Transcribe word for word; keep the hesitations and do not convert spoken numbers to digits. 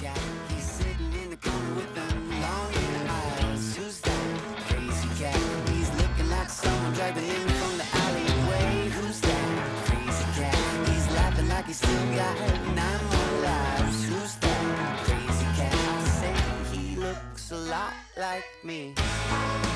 cat, he's sitting in the corner with them long eyes. Who's that crazy cat? He's looking like someone dragged him in from the alleyway. Who's that crazy cat? He's laughing like he's still got nine more lives. Who's that crazy cat? I say he looks a lot like me.